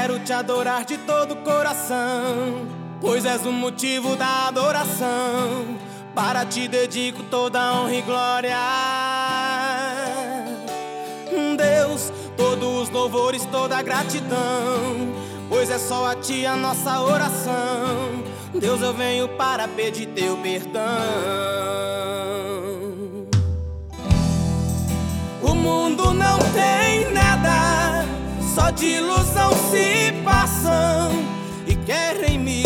quero te adorar de todo o coração, pois és o motivo da adoração. Para ti dedico toda a honra e glória, Deus, todos os louvores, toda a gratidão, pois é só a ti a nossa oração. Deus, eu venho para pedir teu perdão. O mundo não tem nada, só de ilusão se passam e querem me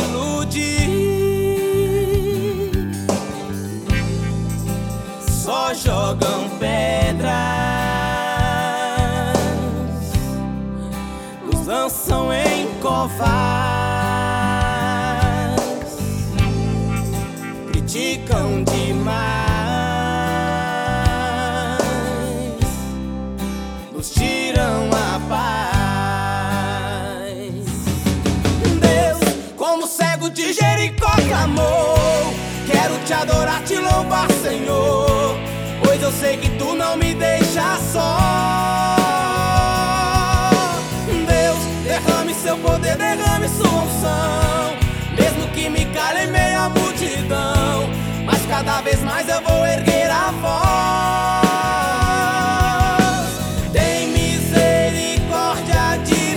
iludir. Só jogam pedras, nos lançam em covas, criticam demais, nos tiram a paz. Deus, como cego de Jericó clamou, quero te adorar, te louvar, Senhor, pois eu sei que tu não me deixas só. Deus, derrame seu poder, derrame sua unção, mesmo que me cale em meio à multidão, mas cada vez mais eu vou erguer a voz. Tem misericórdia de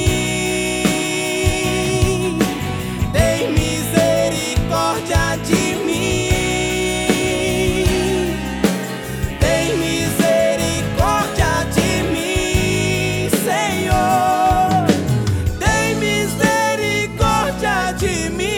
mim, tem misericórdia de mim, tem misericórdia de mim, Senhor, tem misericórdia de mim.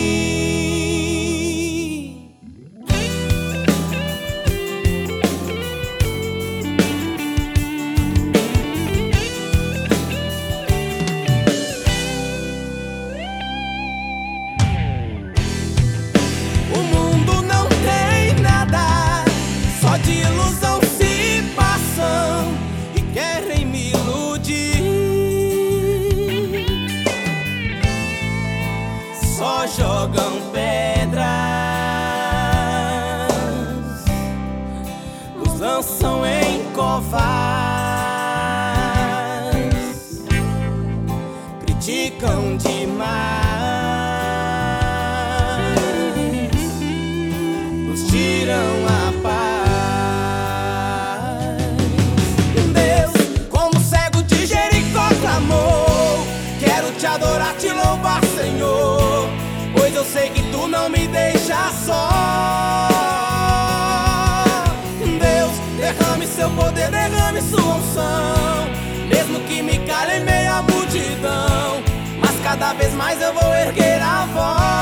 O mundo não tem nada, só de ilusão se passam e querem me iludir. Só jogam pedras, nos lançam em covas, criticam demais, nos tiram a paz. Deus, como cego de Jericó clamou, quero te adorar, te louvar, Senhor, pois eu sei que tu não me deixas só. Deus, derrame seu poder, derrame sua unção, mesmo que me cale em meio à multidão, mas cada vez mais eu vou erguer a voz.